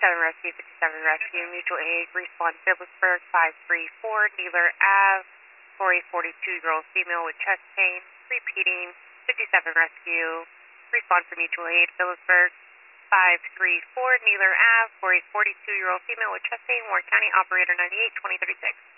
Rescue, 57 Rescue, Mutual Aid, respond Phillipsburg, 534, Dealer Ave, for a 42-year-old female with chest pain. Repeating, 57 Rescue, respond for Mutual Aid, Phillipsburg, 534, Dealer Ave, for a 42-year-old female with chest pain. Warren County, operator 98, 2036.